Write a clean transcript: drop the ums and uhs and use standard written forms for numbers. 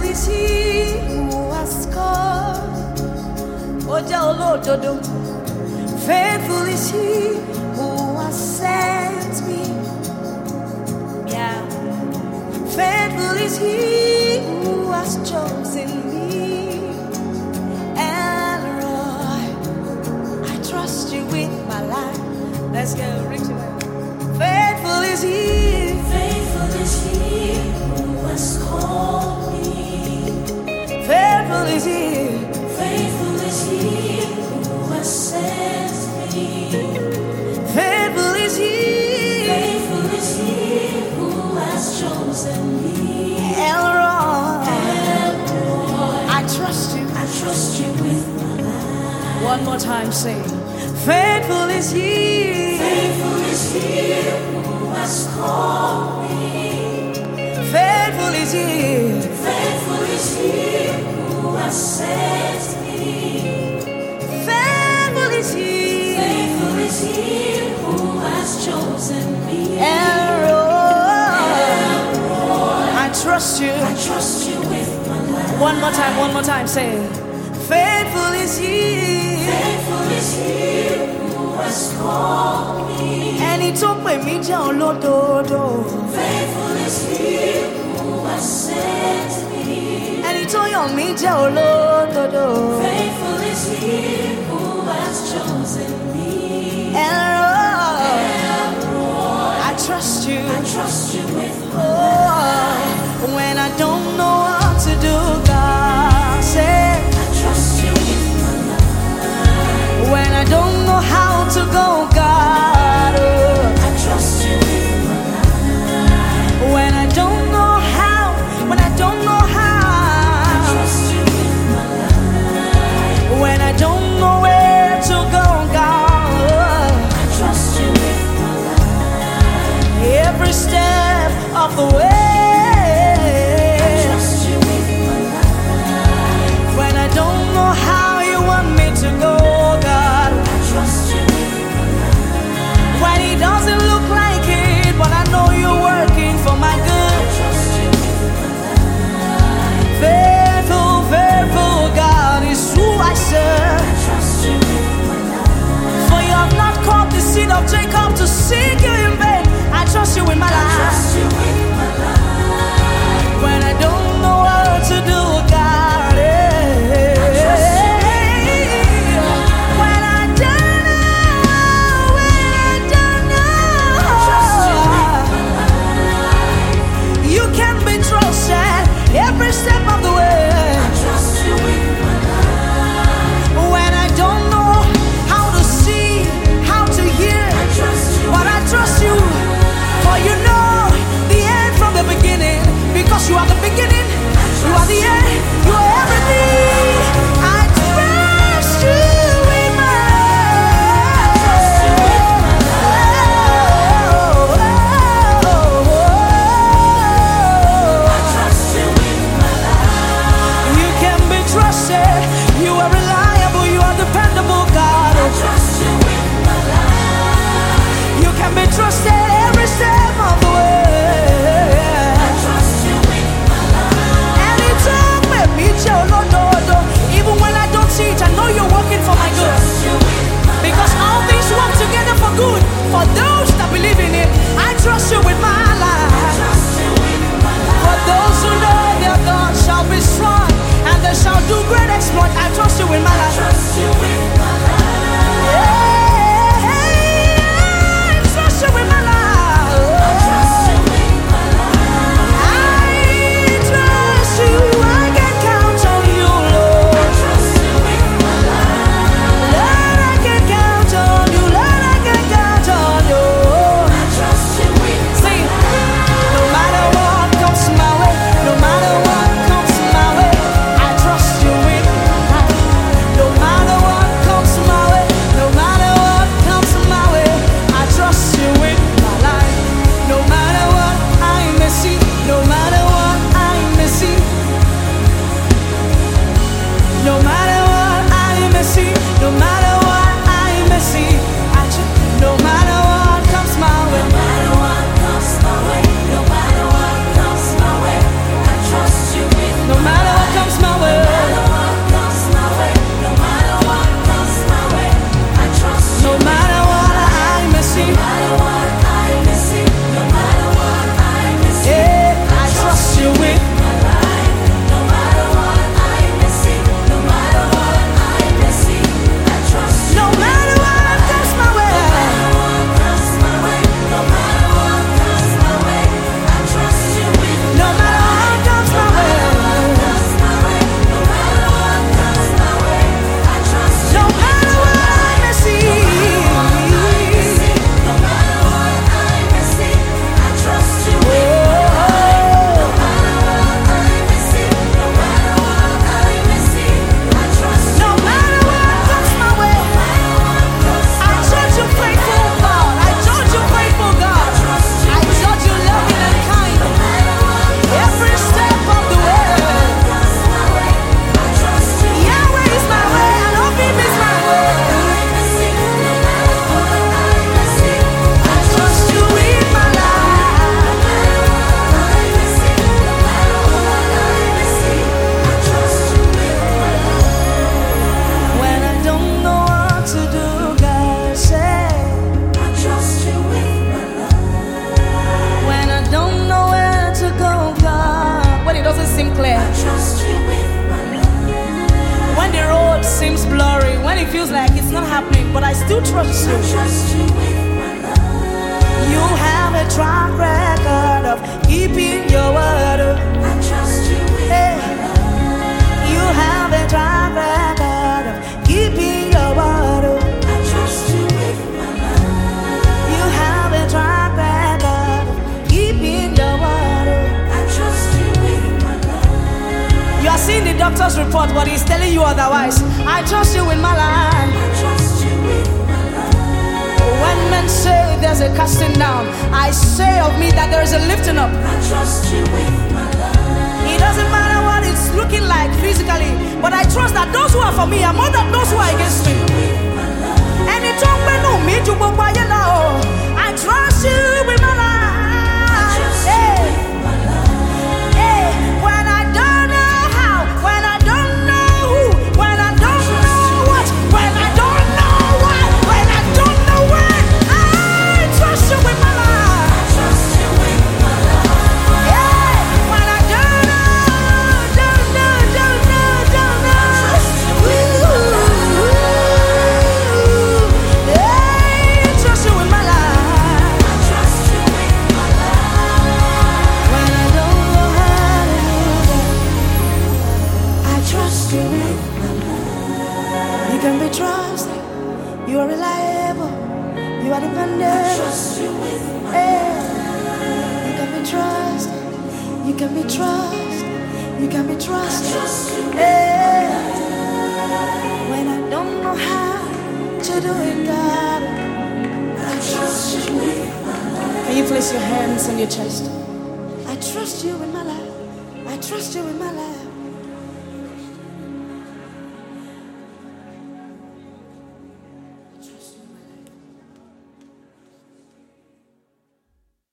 is he who has called. Oja Olododo. Faithful is he who has sent me. Yeah. Faithful is he who has chosen me. Elroy, I trust you with my life. Let's go, Richard. Faithful is he. Faithful is he who has called me. Faithful is he. Faithful is he who has sent me. Faithful is he. Faithful is he who has chosen me. Elroy, Elroy, I trust you. I trust you with my life. One more time, say, faithful is he. Faithful is he who has called me. Faithful is he. Faithful is he who has sent me. Faithful is he. Faithful is he who has chosen me. Elroy, I trust you. I trust you with my life. One more time, say, faithful is he. Faithful is he who has called me. Ẹni tó pè mí jẹ́ olódodo. Faithful is he who has sent me. Ẹni tó yàn mí jẹ́ olódodo. Faithful is he who has chosen me. Elroy, I trust you. I trust you with my Oh, when I don't know what to do, God say. I trust you with my life. When I don't know how to go, God, oh. I trust you with my life. When I don't know how, when I don't know I how, trust you with my life. when I don't know where to go, God, I trust you with my life. every step of the way. I trust you with my life. When I don't know how you want me to go, God, I trust you with my life. when it doesn't look like it, but I know you're working for my good. I trust you with my life. Faithful, faithful God is who I serve. I trust you with my life. For you have not called the seed of Jacob to seek you in vain. I trust you with my I life. trust you with my life. When I don't know what to do, God, when I don't know, you can be trusted every step of the way. I trust you with my life. When I don't know how to see, how to hear, I trust you but I seem clear. I trust you with my life. When the road seems blurry, when it feels like it's not happening, but I still trust you. I trust you with my life. You have a track record of keeping your word. I trust you with Hey. my life. You have a track record of keeping your word. I trust you with my life. You have a track record of keeping your word. I trust you with my life. You are seeing the doctor's report, but he's telling you otherwise. I trust you with my life. I trust you with my life. When men say there's a casting down, I say of me that there is a lifting up. I trust you with my life. It doesn't matter what it's looking like physically, but I trust that those who are for me are more than those who are against me. And it don't mean me to go by your law. I trust you with my life. Hey. Hey. When I don't know how, when I don't know who, when I don't know what, when I don't know why, when I don't know when, I trust you with my life. I trust you with my life. Yeah. When I don't know. Hey, trust you with my life. I trust you with my life. When I don't know how to do I trust you with my that, you can be trusted. You are reliable. You are life. dependent. Trust you with my Hey, you can be trusted. You can be trusted. You can be trusted. trust you. Hey, when I don't know how to do it, God, I trust you with my life. can you place your hands on your chest? I trust you with my life. I trust you with my life.